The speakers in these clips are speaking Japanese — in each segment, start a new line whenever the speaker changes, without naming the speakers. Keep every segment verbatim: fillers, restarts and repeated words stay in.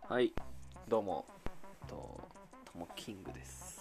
はい、どうも、と、ともキングです。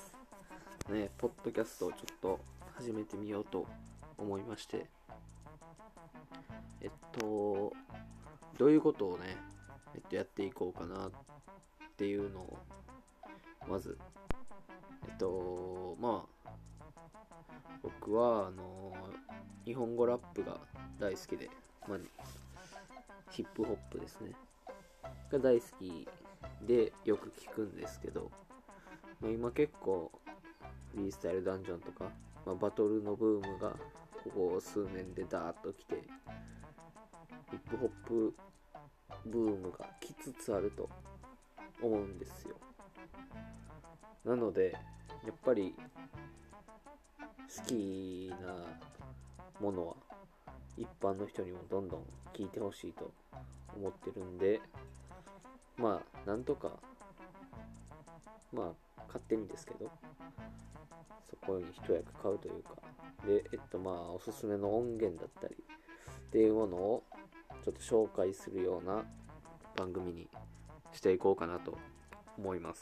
ね、ポッドキャストをちょっと始めてみようと思いまして、えっと、どういうことをね、えっと、やっていこうかなっていうのを、まず、えっと、まあ、僕は、あの、日本語ラップが大好きで、まあ、ヒップホップですね。が大好きでよく聞くんですけど、まあ、今結構フリースタイルダンジョンとか、まあ、バトルのブームがここ数年でダーッと来て、ヒップホップブームが来つつあると思うんですよ。なのでやっぱり好きなものは一般の人にもどんどん聞いてほしいと思ってるんで、まあなんとか、まあ勝手にですけどそこに一役買うというかで、えっとまあおすすめの音源だったりっていうものをちょっと紹介するような番組にしていこうかなと思います。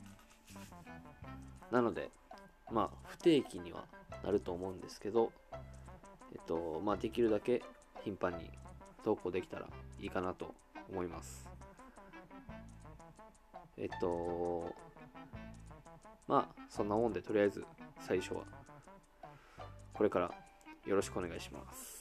なのでまあ不定期にはなると思うんですけど、えっとまあできるだけ頻繁に投稿できたらいいかなと思います。えっとまあそんなもんで、とりあえず最初はこれからよろしくお願いします。